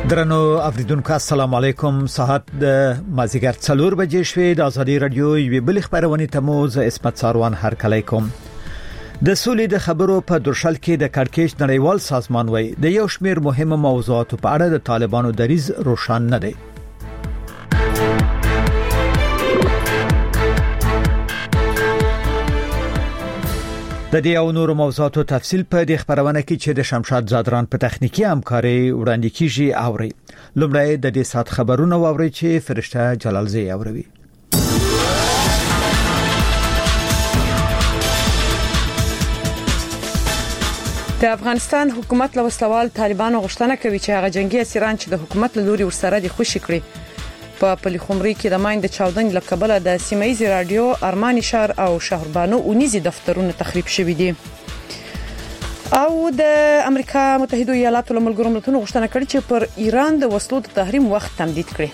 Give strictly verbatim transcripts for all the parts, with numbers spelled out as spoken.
درنو اوریدونکو السلام علیکم. ساعت د مازیګر څلور بجې شوې. د ازادي رادیو یوې بل خبرونه تمو ز اسمت ساروان هر کله کوم. د سولې د خبرو په درشل کې د کڑکېچ نړیوال سازمان وای د یو شمېر مهمه موضوعاتو په اړه د طالبانو دریځ روښان نه دی. د دې او نور موضوعاتو تفصیل په دې خبرونه کې چې د شمشاد زادران په تخنیکی همکاري وړاندې کیږي اوري. لومړی د دې سات خبرونه واوري چې فرشته جلالزی اوروي. د افغانستان حکومت له وسلوال طالبانو غوښتنه کوي چې هغه جنگي اسیران چې د حکومت له لوري ورسره د خوشي کړي. په پلیخمري کې د ماین د چاودنې لقبله د سیمایي رادیو ارمانی شهر او شهربانو اونیزي دفترونه تخریب شوي دي. او د امریکا متحده ایالاتو له ملګرو ملتونو غوښتنه کړې چې پر ایران د وسلو د تحریم وخت تمدید کړي.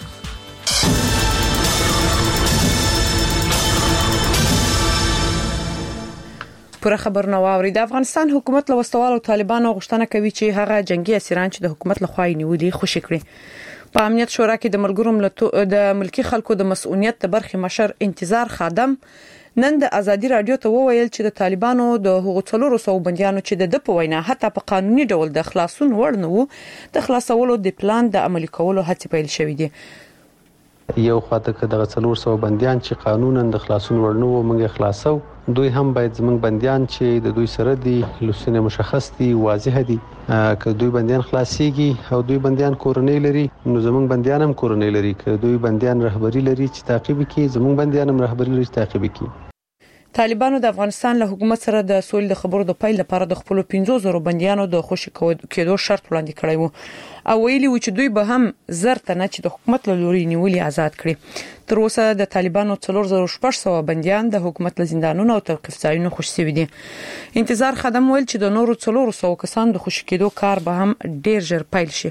پر خبرونه واوري. د افغانستان حکومت له وسلوال او طالبانو غوښتنه کوي چې هغه جنگي اسیران چې د حکومت له خوا نیولي خوشي کړي. په امنیت شورا کې د ملګرو ملتونو د ملکی خلکو د مسؤلیت د برخې مشر انتظار خادم نن د ازادي رادیو ته وویل چې د طالبانو د حقوقو څلورو سو بنديانو چې د په وینا حتی په قانوني ډول د خلاصون وړ نه وو د خلاصولو د پلان د عملي کولو هڅې پیل شوې دي. یو خاطر کې د څلور سو بنديان چې قانونا د خلاصون وړ نه وو موږ خلاصو. دوی هم باید زمونږ بنديان چې د دوی سره دي لوسنه مشخص دي واضح دي که دوی بنديان خلاصيږي او دوی بنديان کورنۍ لري نو زمونږ بنديان هم کورنۍ لري که دوی بنديان رهبری لري چې تعقیب کوي زمونږ بنديان هم رهبری لري چې تعقیب کوي. طالبانو د افغانستان له حکومت سره د سولې د خبرو د پیل لپاره د خپل پنځه زره بنديانو د خوشي کېدو شرط وړاندې کړی وو او ویلي و چې دوی به هم زر تنه چې د حکومت له لوري نیولي آزاد کړي. تر اوسه د طالبانو څلور زره شپږ سوه بنديان د حکومت له زندانونو او توقيف ځایونو خوشي شوي دي. انتظار خادم ویل چې د نورو څلور سوه کسانو د خوشي کېدو کار به هم ډیر ژر پیل شي.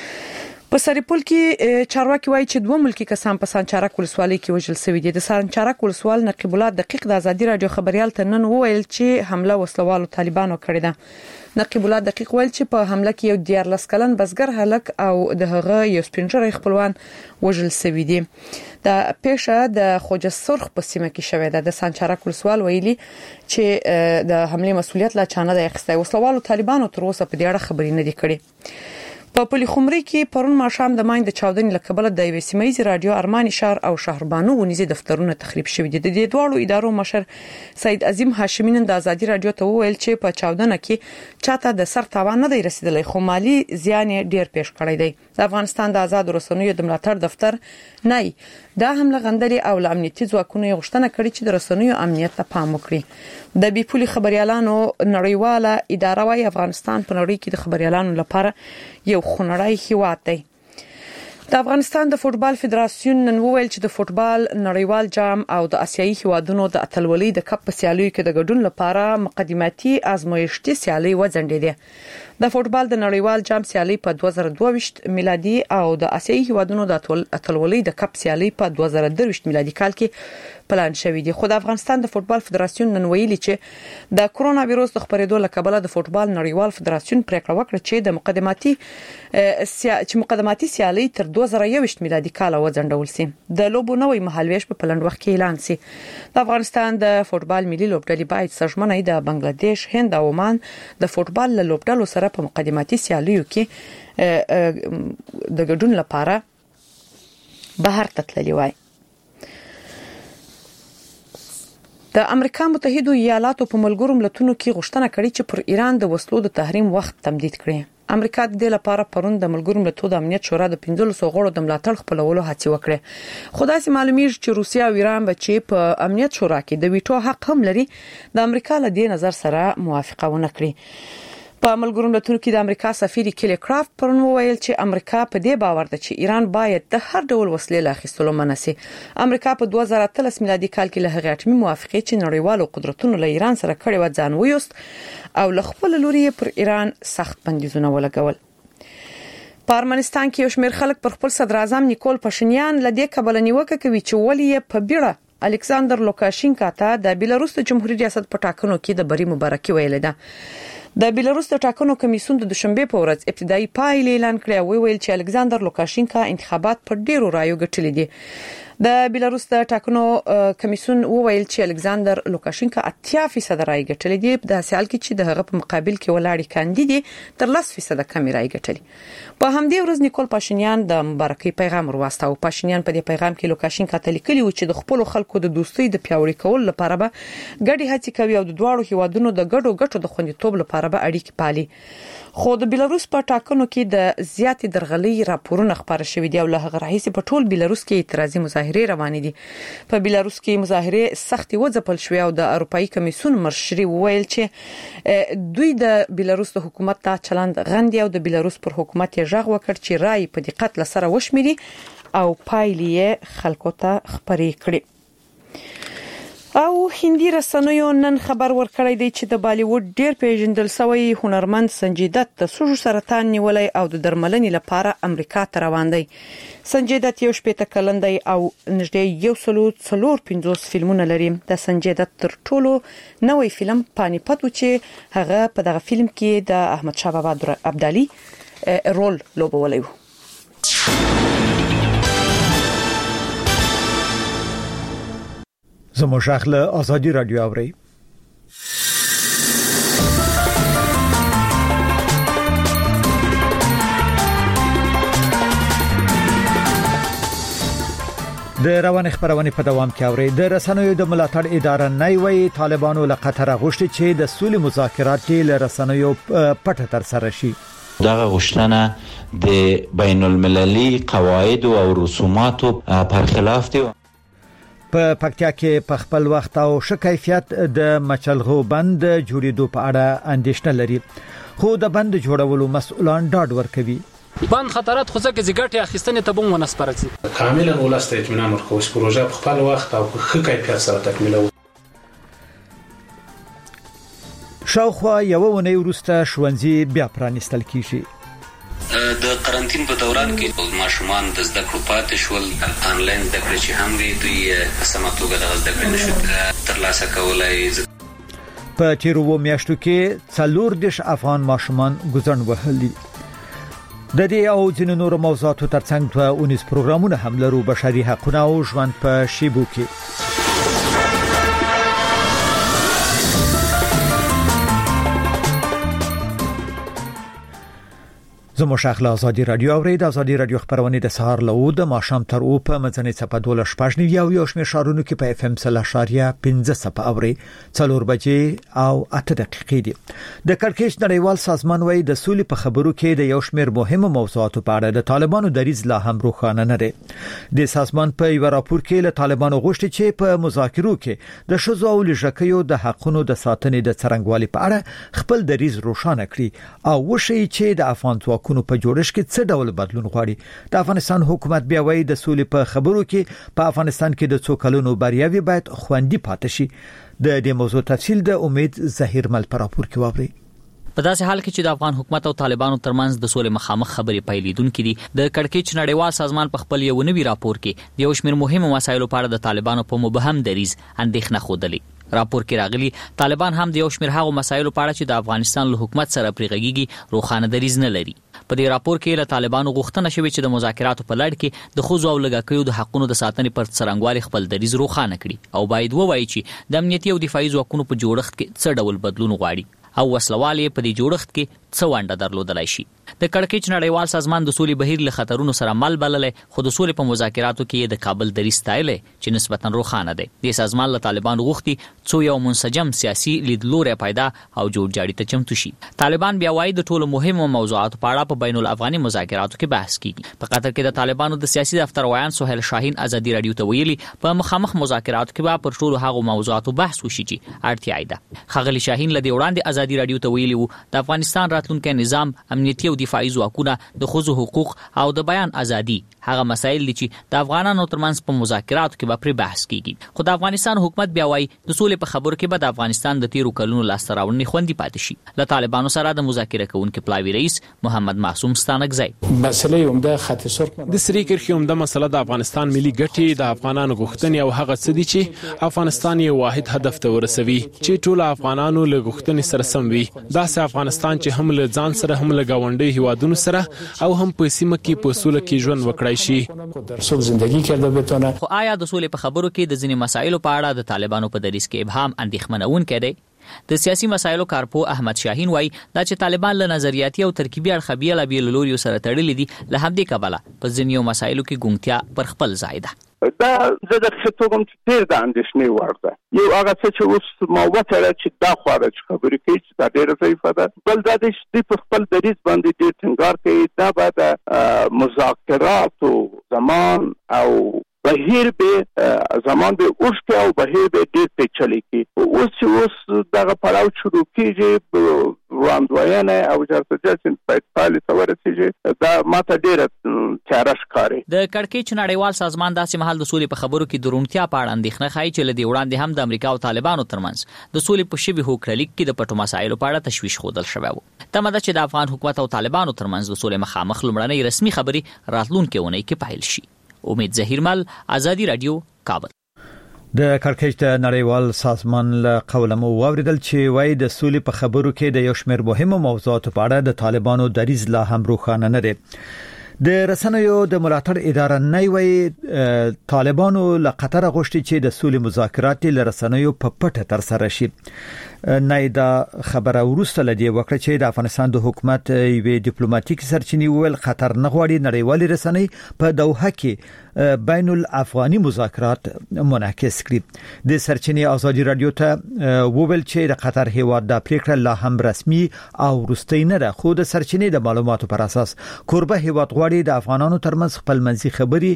په سریپول کې چارواکي وایي چې دوه ملکی کسان په سانچارک ولسوالۍ کې وژل شوي دي. د سانچارک ولسوال نقیب الله دقیق د ازادي رادیو خبريال ته نن وویل چې حمله وسلوالو طالبانو کړې ده. نقیب الله دقیق ویل چې په حمله کې یو دیارلس کلن بزګر هلک او د هغه یو سپینجري خپلوان وژل شوي دي. د پیښه د خوجه سرخ په سیمه کې شوې ده. د سانچارک ولسوال ویلي چې د حمله مسؤلیت لا چانه د اخیسته وسلوالو طالبانو تر اوسه په دې اړه خبرې نه دي کړې. په پلیخمري کې پرون ماښام د ماین د چاودنې لقبله د یو سیمایي رادیو ارمانی شهر او شهربانو اونیزي دفترونه تخریب شوي دي. د دې دوه ادارو مشر سید عظیم هاشمي نن د ازادي رادیو ته وویل چې په چاودنه کې چاته د سر تاوان نه دی رسیدلی خو مالی زیان ډیر پیښ کړی دی. د افغانستان د آزاد رسنیو د ملاتړ دفتر نه دا حمله غندري او امنیتي ځواکونو غوښتنه کړې چې د رسنیو امنیت ته پام وکړي. د بیپولي خبريالانو نړیواله اداره وايي افغانستان په نړۍ کې د خبريالانو لپاره یو خنړای هیواد دی. د افغانستان د فوتبال فدراسیون نن وویل چې د فوتبال نړیوال جام او د آسیایي هیوادونو د اتلولۍ د کپ په سیالیو کې د ګډون لپاره مقدماتي آزمایښتي سیالي وځنډېده. د فوتبال د نړیوال جام سیالي په دوه زره دوه ویشت میلادي او د آسیایي هیوادونو د اتلولۍ د کپ سیالي په دوه زره درې ویشت میلادي کال کې پلان شوی دی. خو د افغانستان د فوتبال فدراسیون نن ویلي چې د کرونا وایروس د خپرېدو لکبله د فوتبال نړیوال فدراسیون پریکړه وکړه چې د مقدماتي چې مقدماتي سیالي تر دوه زره یو ویشت میلادي کال وځنډول شي. د لوبو نوې مهالويش په پلان وخت کې اعلان شي. د افغانستان د فوتبال ملي لوبډلې باید سرمنۍ د بنگلاديش، هند او عمان د فوتبال له لوبډلو سره په مقدماتي سیالیو کې د ګډون لپاره بهر ته تللی وای. د امریکا متحده ایالاتو په ملګرو ملتونو کې غوښتنه کړې چې پر ایران د وسلو د تحریم وخت تمدید کړي. امریکا د دې لپاره پرون د ملګرو ملتونو د امنیت شورا د پنځلس غړو د ملاتړ خپلولو هڅه وکړه. خو داسې معلومیږي چې روسیا او ایران به چې په امنیت شورا کې د ویټو حق هم لري د امریکا له دې نظر سره موافقه ونه کړي. په ملګرو ملتونو کې د امریکا سفیر کلی کرافت پرون وویل چې امریکا په دې باور ده چې ایران باید د هر ډول وسلې له اخیستلو منع شي. امریکا په دوه زره اتلس میلادي کال کې له هغې اټومي موافقې چې نړیوالو قدرتونو له ایران سره کړې و ځان ویوست او له خپل لوري پر ایران سخت بندیزونه ولګول. په ارمنستان کې یو شمېر خلک پر خپل صدر اعظم نیکول پاشینیان له دې کبله نیوکه کوي چې ولې په بیړه الکساندر لوکاشینکا ته د بیلاروس د جمهوریت ریاست په ټاکنو کې د بری مبارکي ویل ده. د بیلاروس د ټاکنو کمیسیون د دوشنبه په ورځ ابتدایي پایلې اعلان کړې او ویل چې الکساندر لوکاشینکا انتخابات په ډیرو رایو ګټلې دي. د بیلاروس د ټاکنو کمیسیون وویل چې الکساندر لوکاشینکا اتیا فیصد رای ګټلې دي، د حال کې چې د هغه په مقابل کې ولاړی کاندید تر لس فیصد کم رای ګټلې. په همدې ورځ نیکول پاشینیان د مبارکۍ پیغام ورواستاو. پاشینیان په دې پیغام کې لوکاشینکا ته لیکلي و چې د خپل خلکو د دوستۍ د پیاوړي کولو لپاره به ګډي هڅې کوي او د دواړو هیوادونو د ګډو ګټو د خوندیتوب لپاره به اړیکې پالي. خو د بیلاروس په ټاکنو کې د زیاتې درغلۍ راپورونه خبره شوې دي او له هغه راهیسې په ټول بیلاروس کې اعتراضي مظاهرې روانې دي. په بیلاروس کې مظاهرې سختي وځپل شوې او د اروپאי کمیسیون مرشري وویل چې دوی د بیلاروس د حکومت ته چلند غندي او د بیلاروس پر حکومت یې ژغ وکړ چې رای په دقت لسره وشمېري او پایلې خلکو ته خبرې کړي. او هندي رسنیو نن خبر ورکړی دی چې د بالیوډ ډیر پیژندل شوی هنرمند سنجي دت د سږو سرطان نیولای او د درملنې لپاره امریکا ته روان دی. سنجي دت یو شپږ کلن دی او نږدې یو سلو څلور پنځوس فلمونه لري. د سنجي دت تر ټولو نوې فلم پانی پت و چې هغه په دغه فلم کې د احمد شاه بابا عبدالي رول لوبولی و. زموږ اخله ازادي رادیو اوري. د روان خبرونه په دوام کې اوري. د رسنیو د ملاتړ اداره نه وی طالبانو له قطر غوښتي چې د سولې مذاکرات له رسنیو پټه تر سره شي. دغه غوښتنه د بین المللي قواعد او رسوماتو پر خلاف دی. په پکتیا کې په خپل وخت او ښه کیفیت د مچلغو بند جوړېدو په اړه اندېښنه لري، خو د بند جوړولو مسؤلان ډاډ ورکوي. بند خطرات خو ځکه زیګټي اخیستنې ته بم ونسپارځي. کاملا ولسته اطمینان ورکوي چې پروژه په خپل وخت او په ښه کیفیت سره تکمیلوي. شاوخوا یو ونې وروسته ښوونځي بیا پرانیستل کیږي. د قرنټین په دوران کې ماشومان د زده کړو پاتې شول، انلاین زده کړې چې هم وي دوی په سمه توګه د زده کړې نشو ترلاسه کولای. په تیرو میاشتو کې څلور دیش افغان ماشومان ګزن وهلي. د دې او ځینو نورو موضوعاتو ترڅنګ په اونیس پروګرامونه هم لرو، بشري حقوق او ژوند په شیبو کې. زموږ اخلا ازادي رادیو اورید. ازادي رادیو خبرونه د سهار له د ماشام تر او په مزنه صفه دوله شپږ نیو یو شمه شارونو کې په اف ام سل اشاریه پنځه صفه اوري څلور بجې او اته دقیقې دي. د کړکېچ نړیوال سازمان وایي د سولې په خبرو کې د یو شمېر مهمو موضوعاتو په اړه د طالبانو دریځ لا هم روښانه نه دی. د سازمان په یو راپور کې له طالبانو غوښتي چې په مذاکرو کې د شذو او لژکیو د حقونو د ساتنې د څرنګوالي په اړه خپل دریځ روښانه کړي او وشي چې د افغان ځواکونو په جوړښت کې څه ډول بدلون غواړي. د افغانستان حکومت بیا وایي د سولې په خبرو کې په افغانستان کې د څو کلونو بریاوي باید خوندي پاتې شي. د دې موضوع تفصیل د امید ظهیر مل پر راپور کې واوري. په داسې حال کې چې د افغان حکومت او طالبانو ترمنځ د سولې مخامخ خبرې پیلېدونکې دي، د کړکېچ نړیوال سازمان په خپل یو نوي راپور کې د یو شمېر مهمو مسایلو په اړه د طالبانو په مبهم دریځ اندېښنه ښودلې. راپور کې راغلي طالبان هم د یو شمېر هغو مسایلو په اړه چې د افغانستان له حکومت سره پرېږدي روښانه دریځ نه لري. په دې راپور کې له طالبانو غوښتنه شوې چې د مذاکراتو په لړ کې د ښځو او لږکیو د حقونو د ساتنې پر څرنګوالي خپل دریځ روښانه کړي او باید ووایي چې د امنیتي او دفاعي ځواکونو په جوړښت کې څه ډول بدلون غواړي او وسلوال په دې جوړښت کې څه ونډه درلودلای شي. د کړکېچ نړیوال سازمان د سولې بهیر له خطرونو سره مل بللې، خو د سولې په مذاکراتو کې د کابل دریځ ستایلی چې نسبتا روښانه دی. د سازمان له طالبانو غوښتي څو یو منسجم سیاسي لیدلوری پیدا او جوړجاړي ته چمتو شي. طالبان بیا وایي د ټولو مهمو موضوعاتو په اړه په بین الافغاني مذاکراتو کې بحث کیږي. په قطر کې د طالبانو د سیاسي دفتر وایان سهیل شاهین ازادي رادیو ته ویلي په مخامخ مذاکراتو کې به پر ټولو هغو موضوعاتو بحث وشي چې اړتیا ده. خغلی شاهین له دې وړاندې ازادي رادیو ته ویلي وو د افغانستان راتلونکي نظام امنیتي او دفاعي ځواکونه د ښځو حقوق او د بیان ازادي هغه مسایل دي چې د افغانانو ترمنځ په مذاکراتو کې به پرې بحث کیږي. خو د افغانستان حکومت بیا وایي د سولې په خبرو کې به د افغانستان د تیرو کلونو لاسته راوړنې خوندي پاتې شي. له طالبانو سره د مذاکره کوونکي پلاوي رئیس محمد معصوم ستانکزی مسله عمده خط سر د سری کرخي عمده مسله د افغانستان ملي ګټې د افغانانو غوښتنې او هغه څه دي چې افغانستان یو واحد هدف ته ورسوي چې ټول افغانانو له غوښتنې سره سم وي. داسې افغانستان چې هم له ځان سره هم له گاونډي هیوادونو سره او هم په سیمه کې په سوله کې ژوند وکړای شي. خو آیا د سولې په خبرو کې د ځینې مسایلو په اړه د طالبانو په دریځ کې ابهام اندېښمنونکی دی؟ د سیاسي مسایلو کارپو احمد شاهین وایي دا چې طالبان له نظریاتي او ترکیبي اړخه بیلابیلو لوریو سره تړلي دي، له همدې کبله په ځینو مسایلو کې ګونګتیا پر خپل ځای ده. دا زه د خطوګم چې ډېر د اندېښنې وړ ده. یو هغه څه چې اوس ما وتړه چې دا خواړه چې خبرې کوي چې دا ډېره ضعیفه ده. بل دا دی چې دوی په خپل دریځ باندې ډېر ټینګار کوي دا به د مذاکراتو زمان او بهیر به زمان به اوښته او بهیر به ډېر پیچلې کی. اوس چې اوس دغه پړاو شروع کیږي وړاندوینه او جرسجن په پالي ورسیږي دا ماته ډېر تیاره ښکاري. د کړکېچ نړیوال سازمان داسې مهال د سولې په خبرو کې درونتیا په اړه اندېښنه ښایي چې لدی وړاندې هم د امریکا او طالبانو ترمنځ د سولې په شوي هوکړلیک کې د پټو مسایلو په اړه تشویش ښودل شوی و. تمه ده چې د افغان حکومت او طالبانو ترمنځ د سولې مخامخ لومړنۍ رسمي خبرې راتلونکې اونۍ کې پیل شي. امید ظهیرمل، آزادی رادیو، کابل. د کړکېچ د نړیوال سازمان له قوله مو واوریدل چې وایي د سولې په خبرو کې د یو شمېر مهمو موضوعاتو په اړه د طالبانو دریځ لا هم روښانه نه دی. د رسنیو د ملاتړ اداره نه وایي طالبانو له قطر غوښتي چې د سولې مذاکرات له رسنیو په پټه تر سره شي. نه دا خبره ورسته لدی وکړه چې د افغانستان د حکومت یوې ډیپلوماټیک سرچینې ویل خطر نه غواړي نړیوال رسنۍ په دوحه کې بین الافغاني مذاکرات منعکس کړي. د سرچینې ازادي رادیو ته وویل چې د قطر هیواد د پریکړه لا هم رسمي او وروستۍ نه ده، خو د سرچینې د معلوماتو پر اساس کوربه هیواد غواړي د افغانانو ترمنځ خپل منځي خبري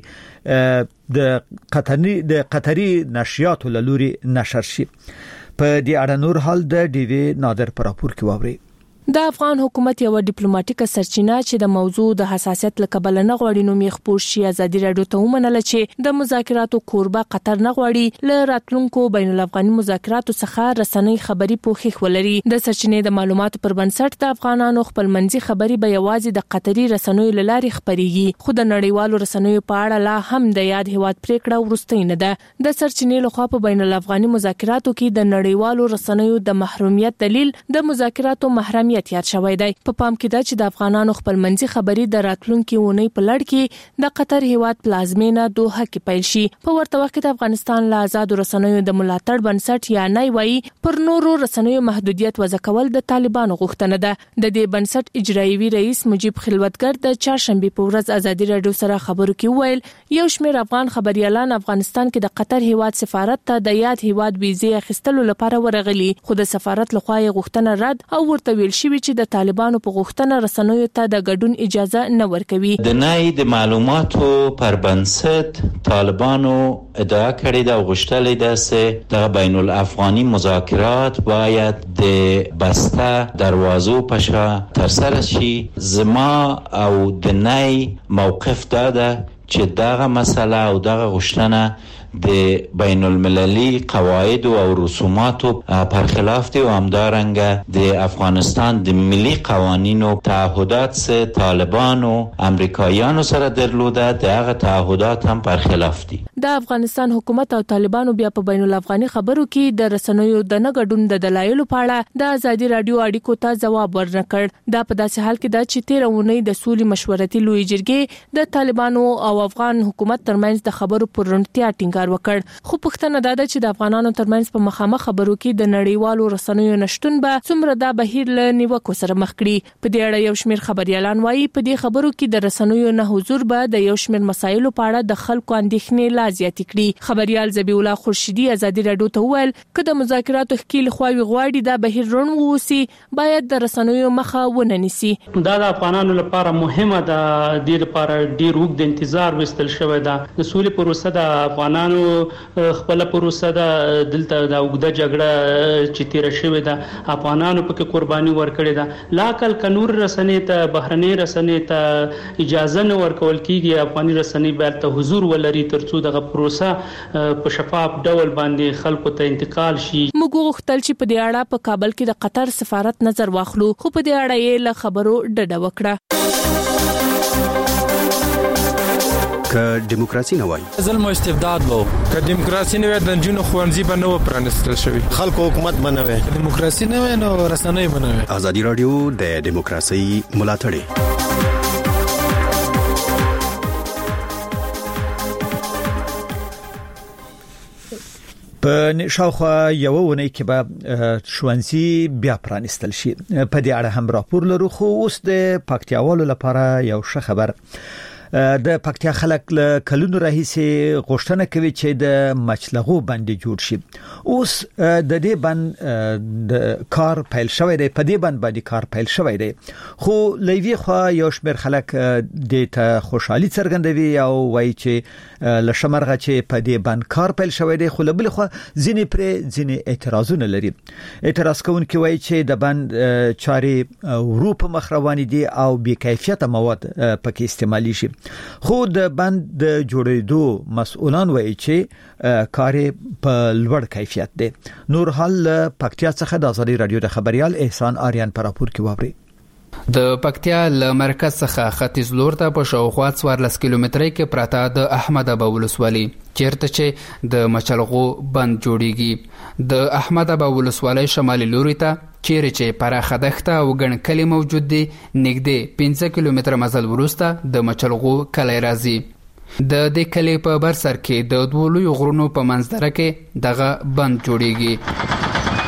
د قطري د قطري نشریاتو له لوري نشر شي. په دې اړه نور حال د ډي وی نادر پر راپور کې واوري. د افغان حکومت یو ډیپلوماټیک سرچینه چې د موضوع د حساسیت لکبل نه غوړي نو مخبوش شي ازادي رادیو ته ومنل چې د مذاکراتو کوربه قطر نه غوړي ل راتلونکو بین الافغاني مذاکراتو څخه رسنۍ خبري پوښښ ولري. د سرچینې د معلوماتو پر بنسټ د افغانانو خپل منځي خبري به یوازې د قطري رسنیو لاري خبريږي، خو د نړیوالو رسنیو په اړه لا هم د یاد هیواد پریکړه ورستۍ نه ده. د سرچینې لخوا په بین الافغاني مذاکراتو کې د نړیوالو رسنیو د محرومیت دلیل د مذاکراتو محرمیت یاد شوی دی. په پام کې ده چې د افغانانو خپل منځي خبري د راتلونکي ونې په لړ کې د قطر هیواد پلازمینه دوحه کې پیل شي. په ورته وخت کې د افغانستان له آزاد رسنیو د ملاتړ بنسټ یا نه وایي پر نورو رسنیو محدودیت وضع کول د طالبانو غوښتنه ده. د دې بنسټ اجرایي رئیس مجيب خلوتګر د چهارشنبه په ورځ آزادي رادیو سره خبرو کې ویل یو شمېر افغان خبريالان افغانستان کې د قطر هیواد سفارت ته د یاد هیواد ویزه اخیستلو لپاره ورغلي، خو د سفارت لخوا یې غوښتنه رد او ورته ویل شي چې د طالبانو په غوښتنه رسنیو ته د ګډون اجازه نه ورکوي. د نه د معلوماتو پر بنسټ طالبانو ادعا کړې ده او غوښتلې ده چې د بین الافغاني مذاکرات باید د بسته دروازو په شا تر سره شي. زما او د نه موقف ده چې دغه مسله او دغه غوښتنه د بین المللي قواعد او رسوماتو پر خلاف دي او همدارنګه د افغانستان د ملي قوانینو تعهدات سره طالبانو امریکایانو سره درلوده د هغه تعهدات هم پر خلاف دي. د افغانستان حکومت او طالبانو بیا په بین الافغاني خبرو کې د رسنیو د نه ګډون د دلایلو په اړه د آزادي رادیو اړیکو ته ځواب ورنکړ. دا په داسې حال کې ده چې تیر اونۍ د سولې مشورتي لوی جرګې د طالبانو او افغان حکومت ترمنځ د خبرو پر رڼتیا ټینګار وکړ. خو پښتنه ده چې د افغانانو ترمنځ په مخامخ خبرو کې د نړیوالو رسنیو نشټون به څومره د بهیر له نیوکو سره مخ کړي. په دې اړه یو شمېر خبريالان وایي په دې خبرو کې د رسنیو نه حضور به د یو شمېر مسایلو په اړه د خلکو اندېښنې لا زیاتې کړي. خبريال ذبیح الله خورشیدي آزادي رادیو ته وویل چې د مذاکراتو ښکیل خواوي غواړي د بهیر رڼ ووسی باید د رسنیو مخه ونه نیسي. دا د افغانانو لپاره مهمه ده، د لپاره ډیر وګد انتظار وستل شوی ده. د سولې پروسه د افغانانو خپل پروسه ده، دلته د وګړه جګړه چې تیر شوی ده افغانانو پکې قرباني ورکړي ده. لاکل کنور رسنۍ ته بهرنۍ رسنۍ ته اجازه نه ورکول کیږي. افغاني رسنۍ باید ته حضور ولري ترڅو دغه پروسه په شفاف ډول باندې خلکو ته انتقال شي. موږ غوښتل چې په دې اړه په کابل کې د قطر سفارت نظر واخلو، خو په دې اړه یې له خبرو ډډه وکړه. که دیموکراسي نه وای ظلم او استبداد وو که دیموکراسي نه وای د جنونو خوانزي به نو پرانستل شوی خلکو حکومت بنوي دیموکراسي نه وای نو رسنۍ بنوي ازادي رادیو د دیموکراسي ملاتړ په شاوخوا یو ونې کې به شوانزي بیا پرانستل شي په دې اړه هم راپور لرو خو اوس د پکتیاوالو لپاره یو ښه خبر د پکتیا خلک له کلونو راهیسې غوښتنه کوي چې د مچلغو باندې جوړ شي اوس د دې باندې د کار پیل شوی دی په دې باندې باندې کار پیل شوی دی خو لوی خو یو شمېر خلک د ته خوشحالي څرګندوي او وایي چې لشمرغه چې په دې باندې کار پیل شوی دی خو بل خو ځینې پر ځینې اعتراضونه لري اعتراض کوونکي وایي چې د باندې چاري اروپا مخروانی دي او بې کیفیته مواد پکې استعمالي شي خو د بند د جوړېدو مسؤلان وایي چې کار په لوړ کیفیت دی نور حال پکتیا څخه د ازادي رادیو د خبريال احسان آریان پر راپور کې وابري د پکتیا ل مرکز څخه ختیځ لور ته په شاوخوا څوارلس کیلومترۍ کې پراته د احمد ابا ولسوالي چیرته چې د مچلغو بند جوړیږي د احمد ابا ولسوالۍ شمالي لوري ته چیرې چې پراخه دښته او ګڼ کلي موجود دي نږدې پنځه کیلومتره مزل وروسته د مچلغو کلی راځي د دې کلی په بر سر کې د دوه لوی غرونو په منځدره کې دغه بند جوړیږي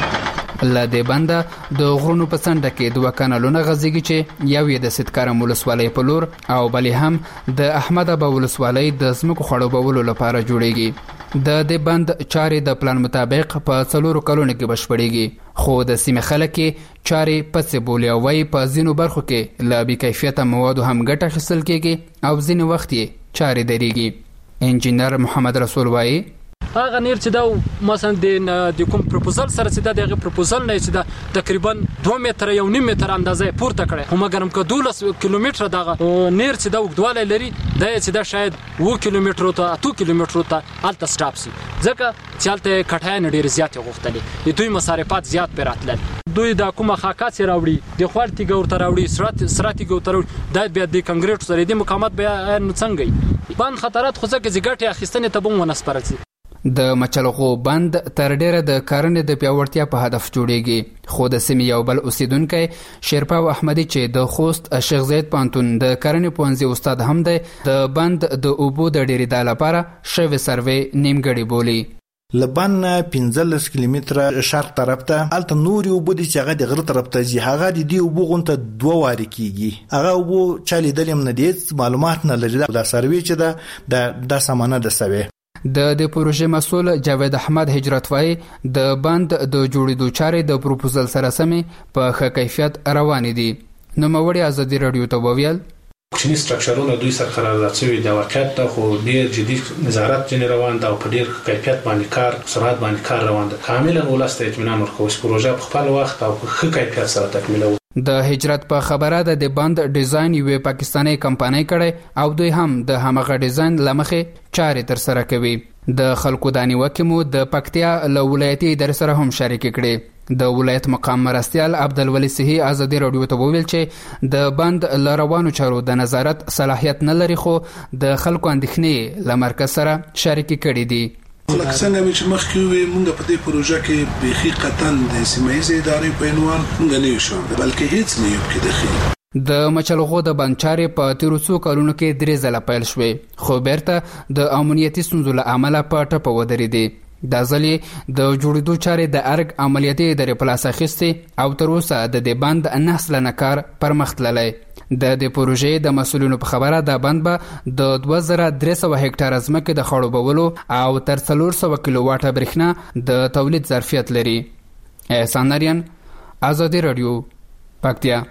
له دې بنده د غرونو په څنډه کې دوه کانالونه غځيږي چې یو یې د سیدکرم ولسوالۍ په لور او بل هم د احمد ابا ولسوالۍ د ځمکو خړوبولو لپاره جوړیږي د دې بند چارې د پلان مطابق په څلورو کلونو کې بشپړیږي خو د سیمې خلک چارې پڅې بولي او وايي په ځینو برخو کې له بې کیفیته موادو هم ګټه اخیستل کیږي او ځینې وخت یې چارې درېږي انجینر محمد رسول وايي هغه نیر چې دا مثلا د د کوم پروپوزل سره چې دغه پروپوزل نه چې دا تقریبا دوه متره یو نیم متره اندازې پورته کړي هم ګرم ک دولس کیلومتره دغه نیر چې دا وګدواله لري دا چې دا شاید و کیلومتر ته اته کیلومتر ته الته سټاپ سي ځکه چې الته کټاین ډیر زیات غوښتلې دوی مصارفات زیات پراتل دوی دا کومه خاکات راوړي د خوالتي ګور راوړي سرات سراتي ګور راوړي دا بیا د کنګریټ سره د مقامات بیا څنګه باندې خطرات خو ځکه زګټي اخیستنه ته بم ونسپارځي د مچلغو بند تر ډیره د کارنې د پیاوړتیا په هدف جوړیږي خو د سیمې یو بل اوسیدونکو شیرپاو احمدي چې د خوست شیخ زید پانتون د کارنې پونځي استاد هم دی د بند د اوبو د ډیرېدا لپاره شوی سروې نیمګړی بولی لبن پنځلس کیلومتره شرق طرف ته الته نور اوبو دي چې هغه د غره طرف ته ځي هغه د دې اوبو غونته دوه واري کیږي هغه اوبو چالي دلیم نه دي معلومات نه لري دا سروې چې دا د سمانه د سوي د د پروژې مسول جاوید احمد هجرت وای د بند د جوړېدو چارې د پروپوزل سره سمې په ښه کیفیت روان دي نو موري ازادي رادیو ته وویل کوچني سټرکچرونه دوی سره قرارداد شوی د واقعیت ته خو ډیر جدي نظارت جن روان دا په ډیر کیفیت باندې کار سرعت باندې کار روان ده کاملا ولسته اطمینان ورکوي پروژه په خپل وخت او ښه کیفیت سره تکمیلوي د هجرت په خبره ده د بند ډیزاین یو پاکستانی کمپنۍ کړي او دوی هم د همغه ډیزاین لمخه چارې تر سره کوي د خلکو دانی وکمو د پکتیا له ولایتي در سره هم شریک کړي د ولایت مقام مرستيال عبدالولی سیحی ازادي رادیو ته وویل چې د بند لروانو چارو د نظارت صلاحیت نه لري خو د خلکو اندېښنې له مرکز سره شریک کړي دي لکه څنګه چې مخکې وي موږ په دې پروژه کې بيخي قطن د سیمایي ادارې په عنوان موږ نه یو شو بلکې هیڅ نه یو کې دخیل د مچلغو د بنچارې په تیرو څو کلونو کې درې ځله پیل شوې خو بیرته د امنیتي ستونزو له امله په ټپه ودرېدې دا ځلې د جوړېدو چارې د ارګ عملیاتي ادارې په لاس اخیستې او تر اوسه د دې بند نه سلنه کار پرمخ تللی د دې پروژې د مسؤلینو په خبره دا بند به د دوه زره درې سوه هکټاره ځمکې د خړوبولو او تر څلور سوه کیلو واټه برېښنا د تولید ظرفیت لري احسان نریان ازادي رادیو پکتیا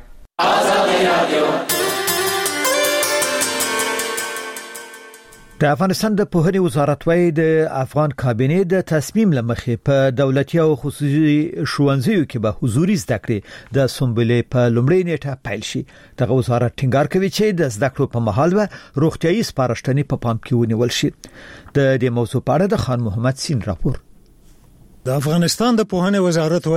د افغانستان د پوهنې وزارت وايي د افغان کابینې د تصمیم لمخې په دولتي او خصوصي ښوونځیو کې به حضوري زده کړې د سنبلې په لومړۍ نیټه پیل شي دغه وزارت ټینګار کوي چې د زده کړو په مهال به روغتيایي سپارښتنې په پام کې ونیول شي د دې موضوع په اړه د خان محمد سین راپور د افغانستان د پوهنې وزارت وايي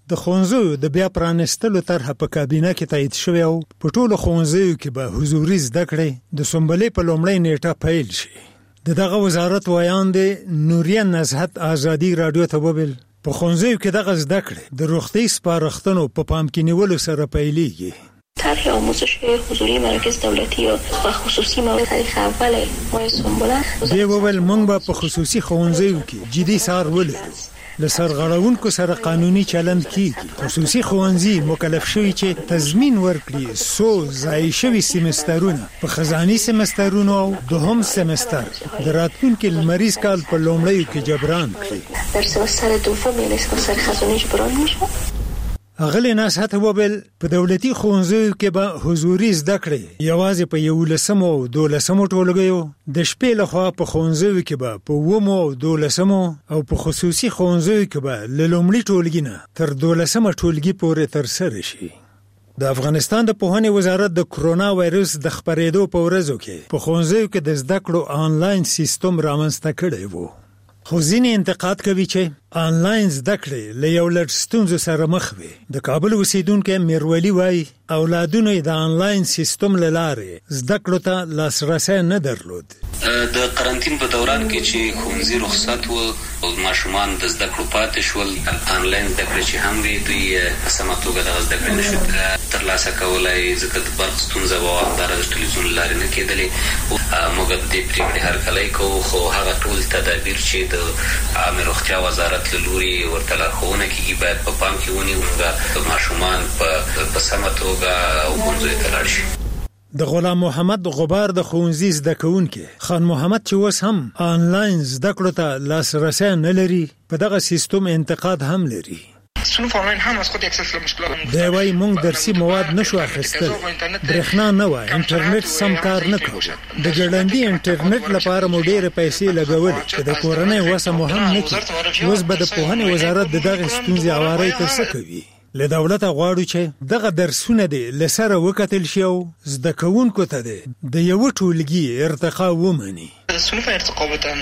د ښوونځیو د بیا پرانستلو طرحه په کابینه کې تایید شوې او په ټولو ښوونځیو کې به حضوري زده کړې د سنبلې په لومړۍ نیټه پیل شي د دغه وزارت وایاندې نوریه نزهت آزادي رادیو ته وویل په ښوونځیو کې دغه زده کړې د روغتي سپارښتنو په پام کې نیولو سره پیلېږي طرح آموزش حضوری مراکز دولتی و خصوصی موارد تاریخ اول ماه سنبله دی وویل موږ به په خصوصي ښوونځیو کې جدي څار ولرو له سرغړونکو سره قانوني چلند کیږي خصوصي ښوونځي مکلف شوي چې تضمین ورکړي څو ځای شوي سیمسترونه په خزاني سیمسترونو او دوهم سیمستر د راتلونکي لمریز کال په لومړیو کې جبران کړي در سمستر دوم یعنی سمستر خزاني جبران میشه. اغلی ناس هته وبل په دولتي ښوونځیو کې به حضوري زده کړې یوازې په یولسمو او دولسمو ټولګیو د شپې لخوا په ښوونځیو کې به په اوومو او دولسمو او په خصوصي ښوونځیو کې به له لومړي ټولګي نه تر دولسمه ټولګي پورې ترسره شي. د افغانستان د پوهنې وزارت د کرونا وایرس د خپرېدو په ورځو کې په ښوونځیو کې د زده کړو آنلاین سیستم رامنځته کړی وو. خو ځینې انتقاد کوي چې آنلاین زده کړې له یو لړ ستونزو سره مخ وي. د کابل اوسیدونکو میرولی وایي اولادونه د آنلاین سیستم له لارې زده کړو ته لاسرسی نه درلود. د قرنټین په دوران کې چې ښوونځي رخصت و او ماشومان د زده کړو پاتې شول آنلاین زده کړې چې هم وي دوی په سمه توګه د زده کړې نشو ترلاسه کولای ځکه د برق ستونزه و همدارنګه د ټلویزیون لارې نه کېدلې. موږ د دې پرېکړې هرکلی کوو خو هغه ټول تدابیر چې د عامه روغتیا وزارت له لوري ورته لارښوونه کېږي باید په پام کې ونیول ماشومان په سمه توګه ښوونځیو ته لاړ شي. د غلام محمد غبار د ښوونځي زده کوونکی خان محمد چې اوس هم آنلاین زده کړو ته لاسرسی نه لري په دغه سیستم انتقاد هم لري. صنف آنلاین هم از خود یک سلسله مشکلات دی وايي موږ درسي مواد نشو اخیستل برېښنا نه و انټرنیټ سم کار نه کوي د ګړندي انټرنیټ لپاره مو ډېرې پیسې لګولې چې د کورنۍ وسه مو هم نه کوي. اوس به د پوهنې وزارت د دغه ستونزې اوارۍ ته څه کوي؟ له دولت غواړو چې دغه درسونه دي لسره وکتل شي او زده کوونکو ته دي د یو ټولګي ارتقا ومني. صنف ارتقا بدن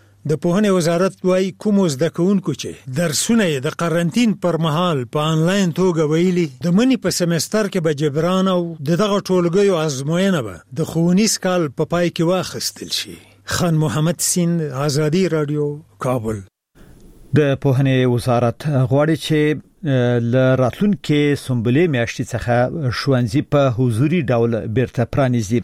د پوهنې وزارت وايي کوم زده کوونکو چې درسونه د قرنټین پر مهال په آنلاین توګه ویلي د منی په سمستر کې به جبران او دغه ټولګیو ازموینه به د ښوونیز کال په پای کې واخیستل شي. خان محمد سین آزادي رادیو کابل. د پوهنې وزارت غواړي چې ل راتلونکي سنبلې میاشتې څخه ښوونځي په حضوري ډول بیرته پرانیزي.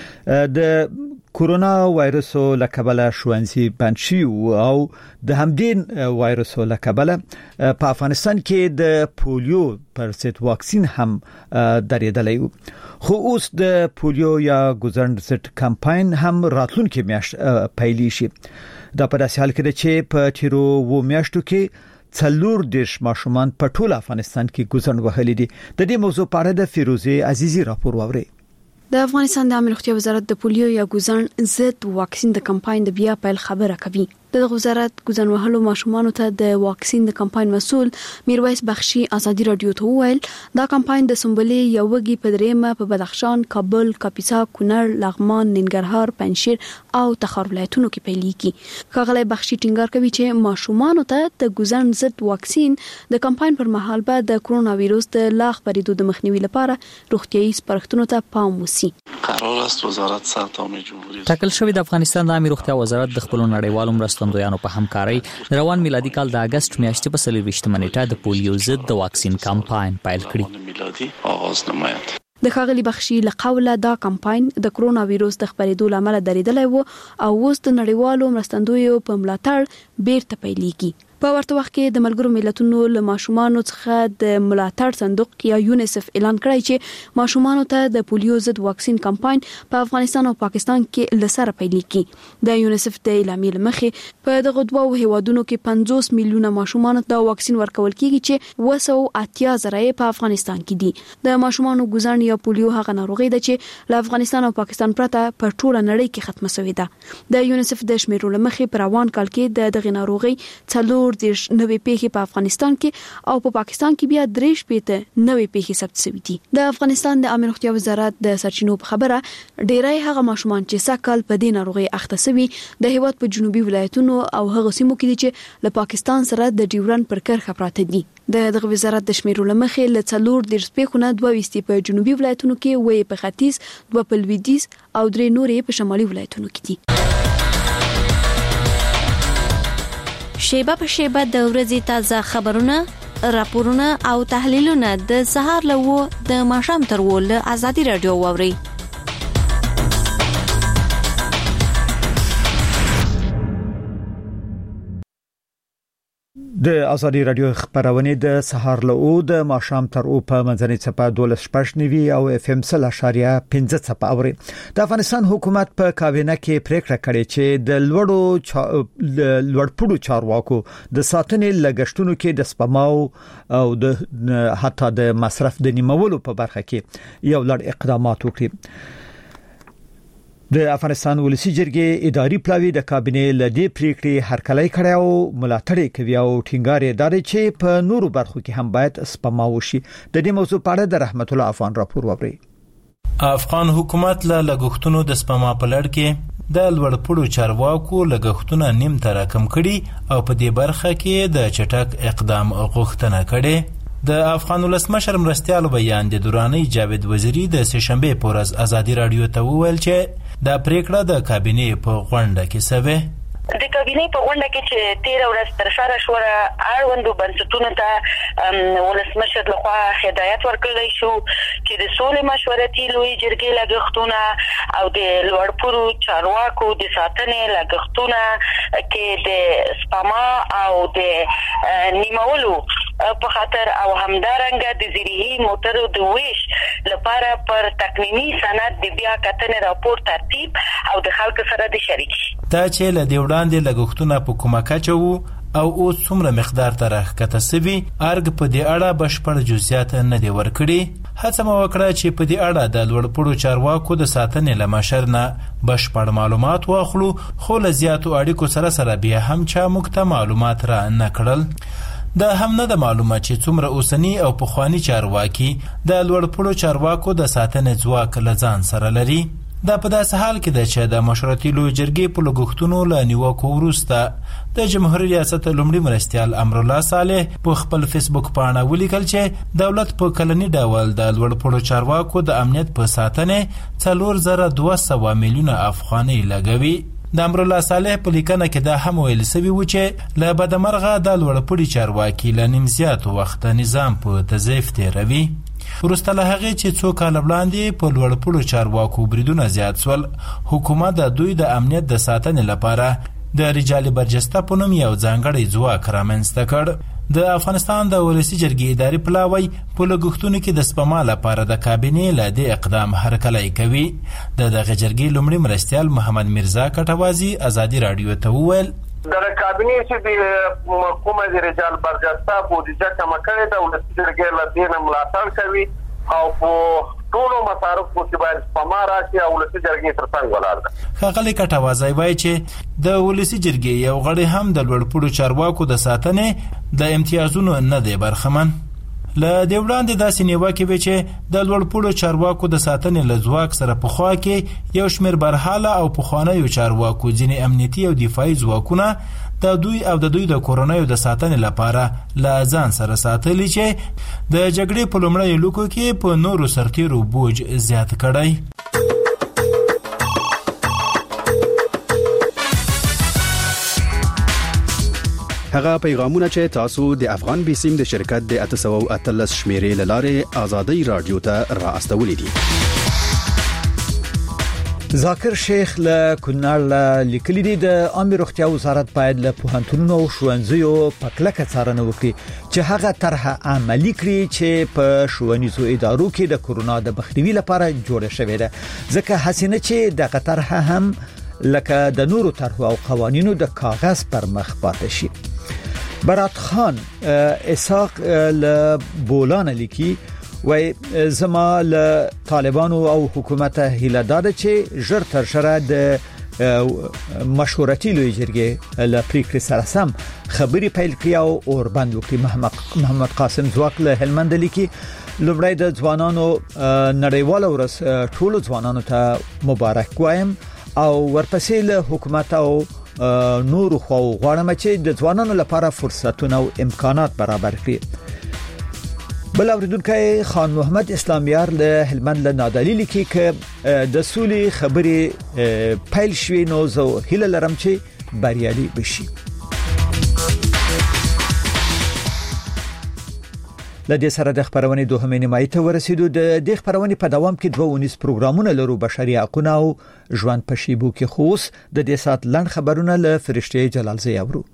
د کورونا وایرس له کبله ښوونځي بند شي او د همدې وایرس له کبله په افغانستان کې د پولیو پر ضد واکسین هم درېدلی و. خو اوس د پولیو یا ګوزند ضد کمپاین هم راتلونکي میاشت پیلی شي. دا په داسې حال کې چې په تیرو و میاشتو کې څلور دیش ماشومان په ټول افغانستان کې ګوزند وهلي دي. د دې موضوع په اړه د فیروزه عزیزی راپور واوري. د افغانستان د عامه روغتیا وزارت د پولیو یا ګوزند ضد واکسین د کمپاین د بیا پیل خبره کوي. د وزارت ګوزند وهلو ماشومان ته د واکسین د کمپاین مسول میرویس بخشي آزادي رادیو ته وویل دا کمپاین د سنبلې یو وګي په دریمه په بدخشان، کابل، کاپیسا، کونړ، لغمان، ننګرهار، پنځشیر او تخار ولایتونو کې پیلېږي. ښاغلی بخشي ټینګار کوي چې ماشومان ته د ګوزند ضد واکسین د کمپاین پر مهال به د کرونا وایرس د لا خپرېدو د مخنیوي لپاره روغتیايي سپارښتنو ته پام وشي. قرار است وزارت صحت عامه جمهوری ټاکل شوی د افغانستان د عامه روغتیا وزارت د خپل نړیوالو مرستندویانو په همکارۍ روان میلادي کال د اگست میاشتې په څلورویشتمه نیټه د پولیو ضد د واکسین کمپاین پیل کړی. میلادي آغاز نماید. د ښاغلي بخشي له قوله دا کمپاین د کرونا وایرس د خپرېدو لامل درېدلی و او اوس د نړیوالو مرستندویو په ملاتړ بیرته پیلېږي. په ورته وخت کې د ملګرو ملتونو له ماشومانو څخه د ملاتړ صندوق یا یونیسف اعلان کړی چې ماشومانو ته د پولیو ضد واکسین کمپاین په افغانستان او پاکستان کې لسره پیلېږي. د یونیسف د اعلامیې مخې په دغه دوه هیوادونو کې پنځوس میلیونه ماشومان ته واکسین ورکول کیږي چې وسو اتیا زره په افغانستان کې دي. د ماشومانو ګوزند یا پولیو هغه ناروغي ده چې له افغانستان او پاکستان پرته په ټوله نړۍ کې ختمه شوې ده. د یونیسف د شمیرو مخې په روان کال کې د دغه ناروغي څلور دیش نوې پیښې په افغانستان کې او په پاکستان کې بیا درې شپېته نوې پیښې ثبت شوې دي. د افغانستان د عامه روغتیا وزارت د سرچینو په خبره ډیری هغه ماشومان چې سکل په دې ناروغي اخته شوي د هیواد په جنوبي ولایتونو او هغه سیمو کې دي چې له پاکستان سره د ډیورن پر کرښه پراته دي. د دغه وزارت د شمیرو لمخې ل څلور د سپېخونه دوه وستي په جنوبي ولایتونو کې، وې په ختیځ، دوه په لویدیځ او درې نورې په شمالي ولایتونو کې دي. شیبه په شیبه د ورځې تازه خبرونه، راپورونه او تحلیلونه د سهار له و د ماښام تر و له ازادي رادیو واوري. د ازادي رادیو خبرونه د سهار له او د ماښام تر او په منځنۍ څپه دولس شپږ نیوي او اف ام سل اشاریه پنځه څپه اوري. د افغانستان حکومت په کابینه کې پریکړه کړې چې د لوړو چا... لوړپوړو چارواکو د ساتنې لګښتونو کې د سپماو او د حتی د مصرف د نیمولو په برخه کې یو لړ اقدامات وکړي. د افغانستان ولسی جرګې اداري پلاوی د کابینه لدی پریکړې هرکلی کړی او ملاتړ کوي او ټینګار یې داري چې په نورو برخو کې هم باید سپماو شي. د دې موضوع په اړه د رحمت الله افغان راپور وبري. افغان حکومت له لګښتونو د سپما په لړ کې د لوړپوړو چارواکو لګښتونه نیم تر کم کړي او په دې برخه کې د چټک اقدام غوښتنه کړي. د افغان ولسمشر مرستیال بیان د دوراني جاوید وزیری د سه شنبه په ورځ ازادي رادیو ته وویل چې دا پریکړه د کابینې په غونډه کې سوي. د کابینې په غونډه کې چې تیر ورځ تر شاره شوره اړوندو بنسټونو ته ولسمشر لخوا هدایت ورکړل شو چې د سولې مشورتي لوی جرګې لګښتونه او د لوړپوړو چارواکو د ساتنې لګښتونه کې د سپما او د نیمولو په خاطر او همدارنګه د زیری موټرو د ویش لپاره پر تقنینی سند د بیا کتنې راپور ترتیب او د خلکو سره د شریک دا چې له دې وړاندې لګښتونه په کومه کچه وو او اوس څومره مقدار ته راښکته سوي ارګ په دې اړه بشپړ جزئیات نه دي ورکړي. هڅه مو وکړه چې په دې اړه د لوړپوړو چارواکو د ساتنې له مشر نه بشپړ معلومات واخلو، خو له زیاتو اړیکو سره سره بیا هم چا موږ ته معلومات را نه کړل. دا هم نه د معلومه چې څومره اوسنی او پخوانی چارواکي د لوړپوړو چارواکو د ساتنې ځواک له ځان سره لري. دا په داسې حال کې ده چې د مشورتي لوی جرګې په لګښتونو له نیوکو وروسته د جمهوریت ریاست لومړي مرستیال امرالله صالح په خپل فیسبوک پاڼه ولیکل چې دولت په کلنی ډول د لوړپوړو چارواکو د امنیت په ساتنې څلور زره دوه سوه میلیونه افغانۍ لګوي. د امرالله صالح په لیکنه کې دا هم ویل سوي و چې له بدمرغه د لوړپوړي چارواکي له نیم زیات وخت نظام په تضعیف تیروي. وروسته له هغې چې څو کاله وړاندې په لوړپوړو چارواکو بریدونه زیات سول، حکومت د دوی د امنیت د ساتنې لپاره د رجال برجسته په نوم یو ځانګړی ځواک رامنځته کړ. د افغانستان د ولسی جرګې اداري پلاوی په لګښتونو کې د سپما لپاره د کابینې له دې اقدام هرکلی کوي. د دغه جرګې لومړي مرستیال محمد میرزا کټوازی ازادي رادیو ته وویل د کابینې چې د کومه د رجال برجسته بودیجه کم کړي د ولسی جرګې له دې نه ملاتړ کوي او په ټولو مصارفو کې باید سپما راشي او ولسی جرګې تر څنګ ولاړ ده. ښاغلی کټوازی وایي چې د ولسی جرګې یو غړی هم د لوړپوړو چارواکو د ساتنې د امتیازونو نه دی برخمن. له دې وړاندې داسې نیوکې وې چې د لوړپوړو چارواکو د ساتنې له ځواک سره پخوا کې یو شمېر برحاله او پخوانیو چارواکو ځینې امنیتي او دفاعي ځواکونه د دوی او د دوی د کورنیو د ساتنې لپاره له ځان سره ساتلي چې د جګړې په لومړیو لوکو کې په نورو سرتیرو بوج زیات کړی. هغه پیغامونه چې تاسو د افغان بیسیم د شرکت د اته سوه او اتلس شمیرې له لارې ازادي رادیو ته را استولې دي. ذاکر شیخ له کونړ لیکلي دي د عامه روغتیا وزارت باید له پوهنتونونو او ښوونځیو په کلکه څارنه وکړي چې هغه طرحه عملي کړي چې په ښوونیزو ادارو کې د کورونا د مخنیوي لپاره جوړه شوې ده، ځکه حسینه چې دغه طرحه هم لکه د نورو طرحو او قوانینو د کاغذ پر مخ پاتې شي. برات خان اسحاق ل بولان لیکي وای زما له طالبانو او حکومت هیله داده چې ژر تر ژره د مشورتي لوی جرګې له پریکړې سره سم خبري پیل کړي او اوربند وکړي. محمد محمد قاسم زواک له هلمند لیکي لومړی د ځوانانو نړیوال ورځ ټولو ځوانانو ته مبارک وایم او ورپسې له حکومت او نور خو غواړم چې د ځوانانو لپاره فرصتونه او امکانات برابر کړي. بل اوریدونکو خان محمد اسلامیار له هلمند له نادلیل کې ک د سولې خبرې پیل شوي نو زه هیله لرم چې بریالي بشي. لدې سره د خبرونې دوهمې نیمایي ته ورسېدو. د خبرونې په دوام کې دوه ونیس پروګرامونه لرو، بشري حقوق او ژوند په شیبو کې خوص د دې سات لند خبرونه له فرشته جلالزی اورو.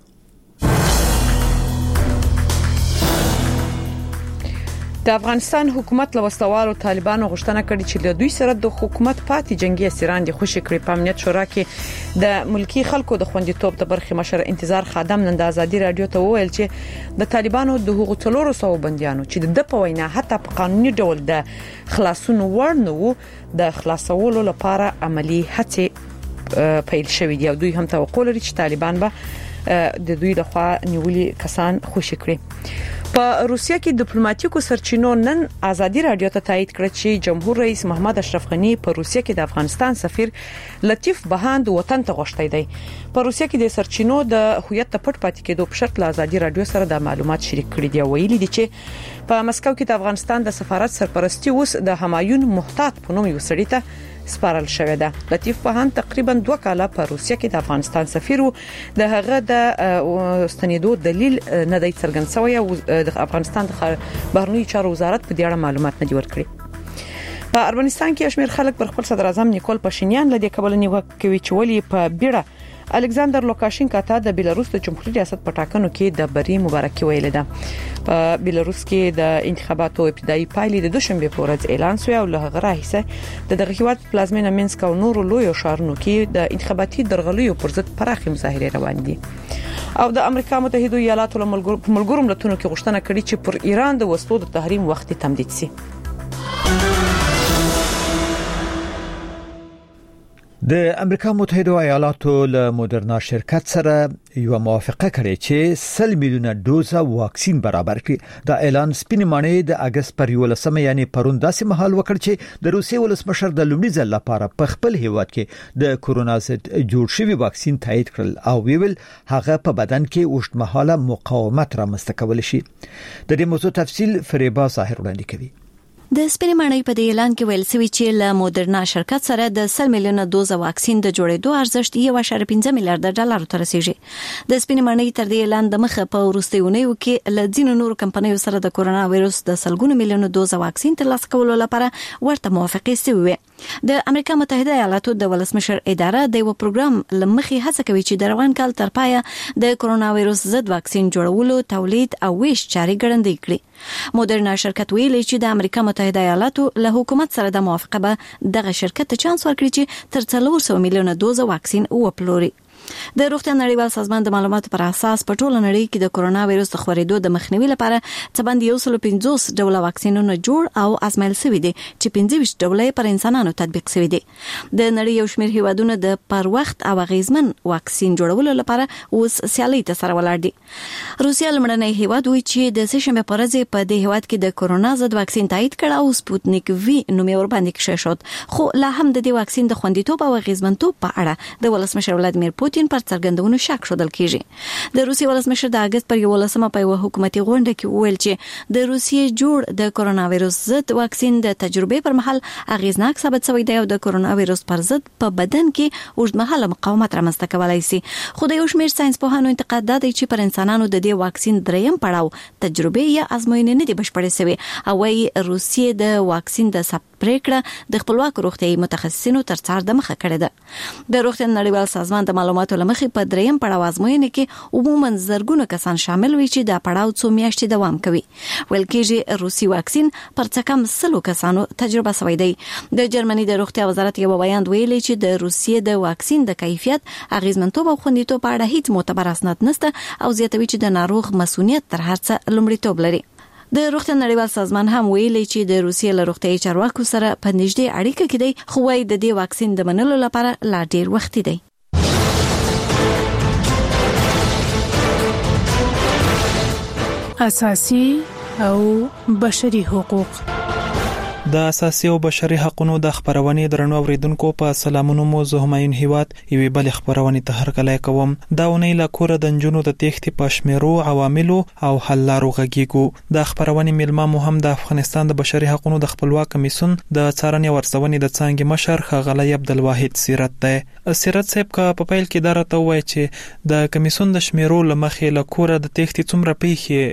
د افغانستان حکومت له وسلوالو طالبانو غوښتنه کړې چې د دوی سره د حکومت پاتې جنگي اسیران د خوشي کړي. په امنیت شورا کې د ملکی خلکو د خوندیتوب د برخې مشر انتظار خادم نن د ازادي رادیو ته وویل چې د طالبانو د حقوق څلورو سو بنديانو چې د په وینا حتی په قانوني ډول د خلاصون ور نه د خلاصولو لپاره عملی هڅې پیل شوې دي او دوی هم توقع لري چې طالبان به د دوی لخوا نیولي کسان خوشي کړي. په روسیه کې ډیپلوماټیکو سرچینو نن ازادي رادیو ته تایید کړ چې جمهور رئیس محمد اشرف غنی په روسیه کې د افغانستان سفیر لطیف بهاند وطن ته غوښتي دی. په روسیه کې د سرچینو د هویت ته پټ پاتې کېدو په شرط له ازادي رادیو سره د معلومات شریک کړي دي. ویلي دي چې په مسکو کې د افغانستان د سفارت سرپرستی اوس د همایون محتاط په نوم یو سړی ته سپارل شوې ده. لطیف بهاند تقریبا دوه کاله په روسیه کې د افغانستان سفیر و. د هغه د ستنیدو دلیل نه دی څرګند شوی او د افغانستان د بهرنی چارو وزارت په دې اړه معلومات نه دی ورکړي. په ارمنستان کې شمیر خلک پر خپل صدر اعظم نیکول پاشینیان لدې کبل نیوکه کوي چې ولی په بیړه الکساندر لوکاشینکا ته د بیلاروس د جمهوریت ریاست په ټاکنو کې د بری مبارکي ویل ده. په بیلاروس کې د انتخاباتو ابتدایي پایلې د دوشنبه په ورځ اعلان شوې او له هغه راهیسه د دغه هیواد پلازمینه مینسک او نورو لویو ښارونو کې د انتخاباتي درغلیو پر ضد پراخه مظاهره روان دي. او د امریکا متحده ایالاتو له ملګرو ملتونو کې غوښتنه کړې چې پر ایران د وسلو د تحریم وخت تمدید شي. د امریکا متحده ایالاتو له مودرنا شرکت سره یو موافقه کړې چې سل میلیونه دوزه واکسین برابر کړي. دا اعلان سپینمانه د اگست پر یولسمه یعنی پرون داسې مهال وکړ چې د روسیې ولسمشر د لومړي ځل لپاره په خپل هیواد کې د کورونا ضد جوړ شوی واکسین تایید کړل او ویل هغه په بدن کې اوږدمهاله مقاومت رامنځته کول شي. د دې موضوع تفصیل فریبا ظاهر وړاندې کوي. د سپینمانه په دې اعلان کې ویل شوی چې له مودرنا شرکت سره د سل میلیونه دوزه واکسین د جوړېدو ارزښت یو اشاریه پنځه میلیارډ ډالر ته رسیږي. د سپینمانه تر دې اعلان د مخه په وروستیونیو کې له ځینو نورو کمپنیو سره د کورونا وایروس د سلګونو میلیونه دوزه واکسین ترلاسه کولو لپاره ورته موافقه شوې. د امریکا متحده ایالاتو د ولسمشر اداره د یو پروګرام لمخې هڅه کوي چې د روان کال تر پایه د کورونا وایروس ضد واکسین جوړولو، تولید او ویش چاري ګړندۍ کړي. مودرنا شرکت ویلي چې د امریکا متحده ایالاتو له حکومت سره د موافقه به دغه شرکت ته چانس ورکړي چې تر څلور سوه میلیونه دوزه واکسین وپلوري. د روغتیا نړیوال سازمان د معلوماتو پر اساس په ټوله نړۍ کې د کورونا وایروس د خورېدو د مخنیوي لپاره څه باندې یو سل پنځوس ډوله واکسینونه جوړ او ازمایل شوي دي چې پنځه ویشت ډوله پر انسانانو تطبیق شوي دي. د نړۍ یو شمېر هیوادونه د پر وخت او اغیزمن واکسین جوړولو لپاره اوس سیالي ته سره ولاړ دي. روسیا لمړنی هیواد وی چې د سشنبه پر ورځ په دې هیواد کې د کورونا ضد واکسین تایید کړ او سپوتنیک وی نوم یې ور باندې کښې شو. خو لا هم د دې واکسین د خوندیتوب او اغیزمنتوب په اړه د ولسمشر ولادیمیر پوتین پر څرګندونو شک شودل کیږي. د روسي ولسمشر د اگست پر یولسمه په یو حکومتي غونډه کې وویل چې د روسیې جوړ د کورونا وایروس ضد واکسین د تجربې پر مهال اغیزناک ثابت شوی دی او د کورونا وایروس پر ضد په بدن کې اوږدمهاله مقاومت رامنځته کولای شي. خو د یو شمېر ساينس پوهانو انتقاد دی چې پر انسانانو د دې واکسین دریم پړاو تجربې یا ازموینې نه دي بشپړې شوی او وايي روسیې د واکسین د سب پریکړه د خپلواک روغتيایي متخصصینو تر څار د مخه کړې ده. د روغتیا نړیوال سازمان د معلوماتو لمخې په دریم پړاو ازموینې کې عموما زرګونه کسان شامل وي چې د پړاو څو میاشتې دوام کوي. ویل کېږي روسي واکسین پر څه کم سلو کسانو تجربه شوی دی. د جرمني د روغتیا وزارت یو بیان ویلي چې د روسیې د واکسین د کیفیت، اغیزمنتوب او خوندیتوب په اړه هیڅ معتبر اسناد نشته او زیاتوي چې د ناروغ مسؤلیت تر هر څه لومړیتوب لري. د روغتیا نړیوال سازمان هم ویلي چې د روسیې له روغتیايي چارواکو سره په نږدې اړیکه کې دی خو وايي د دې واکسین د منلو لپاره لا ډیر وخت دی. اساسي او بشري حقوق د اساسي او بشري حقوقو د خبرونې درنو اوریدونکو په سلامونو مو زه همایون هیواد یوې بل خبرونې ته هرکلی کوم. دا ونی لا کور د نجونو د تېښتې په شمیرو عواملو او حل لارو غږیږو. د خبرونې میلمه مو هم د افغانستان د بشري حقوقو د خپلواک کمیسیون د څارنې او ارزونې د څانګې مشر ښاغلی عبدالواحد سیرت دی. سیرت صاحب که په پیل کې دا راته ووایي چې د کمیسیون د شمیرو له مخې له کوره د تېښتې څومره پیښې